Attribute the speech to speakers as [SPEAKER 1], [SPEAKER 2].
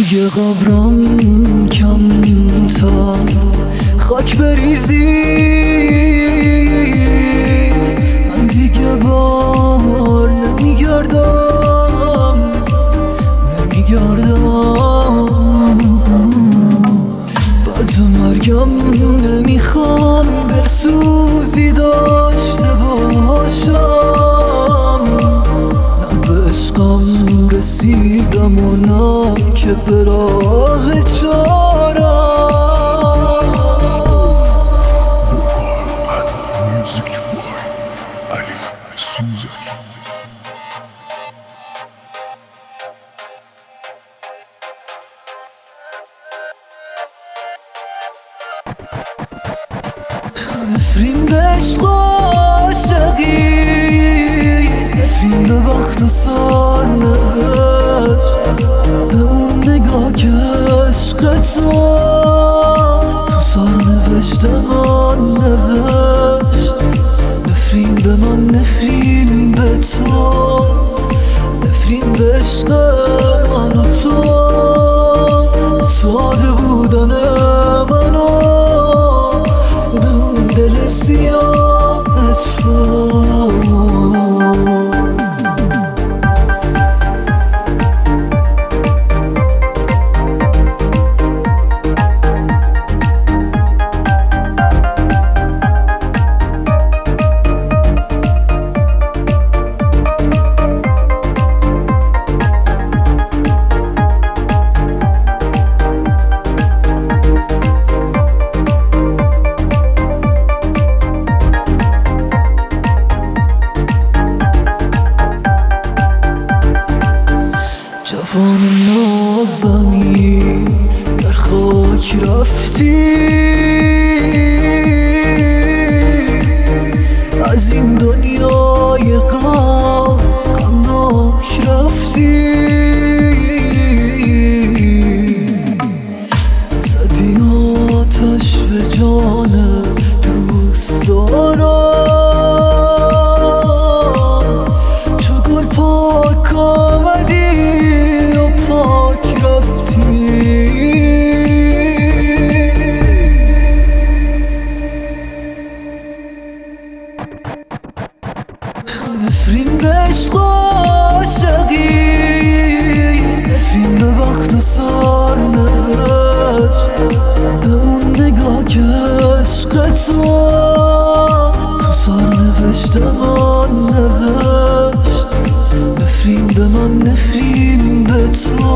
[SPEAKER 1] توی قبرم کمتر خاک بریزید، من دیگه بار نمیگردم بعد مرگم نمیخوام دلسوزی داشته باشم، نه به عشقم رسیدم و نه که به راه چارم. نفرین به عشق عاشقی، نفرین به وقت و سرنوشت، به اون نگاه که عشق تو سرنوشت من نوشت. نفرین به من، نفرین به تو، نفرین به عشق من و تو، ساده بودن منو به اون دل سیاه تو. جوان نازنین در خاک رفتی، از این دنیای غمناک رفتی، زدی آتش به جان دوست دارم، چو گل پاک آمدی نفرین به عشق عاشقی، نفرین به وقت و سرنوشت، به اون نگاه که عشق تو سرنوشت من نوشت. نفرین به من، نفرین به تو،